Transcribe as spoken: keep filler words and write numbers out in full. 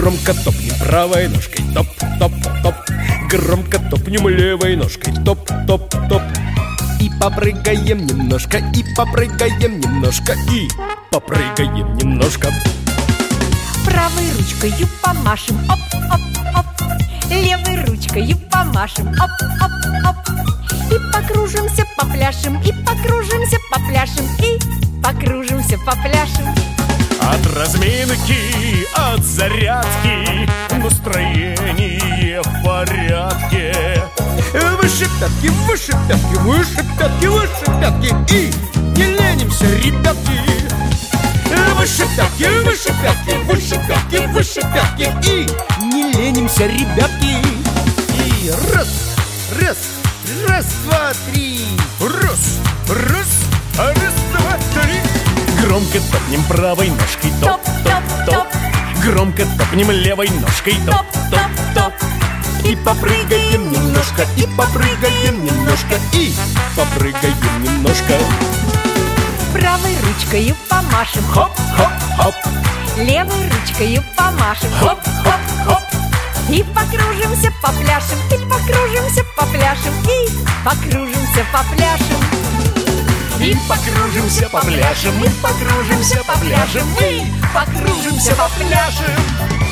Громко топнем правой ножкой, топ-топ-топ. Громко топнем левой ножкой, топ-топ-топ. И попрыгаем немножко, и попрыгаем немножко, и попрыгаем немножко. Правой ручкою помашем, оп-оп-оп. Левой ручкою помашем, оп-оп-оп. И покружимся, попляшем, и покружимся, попляшем, и покружимся, попляшем. От разминки, от зарядки настроение в порядке. Выше пятки, выше пятки, выше пятки, выше пятки. И не ленимся, ребятки. Выше пятки, выше пятки, выше пятки, выше пятки. И не ленимся, ребятки. И раз, раз, раз, два, три. Раз, раз, раз, два, три. Громко топнем правой ножкой, топ-топ-топ. Громко топнем левой ножкой, топ-топ-топ. И попрыгаем немножко, и попрыгаем немножко, и попрыгаем немножко. Правой ручкою помашем, хоп-хоп-хоп. Левой ручкою помашем, хоп-хоп-хоп. И покружимся, попляшем, и покружимся, попляшем, и покружимся, попляшем. И покружимся, попляшем, и покружимся, попляшем, и покружимся, попляшем.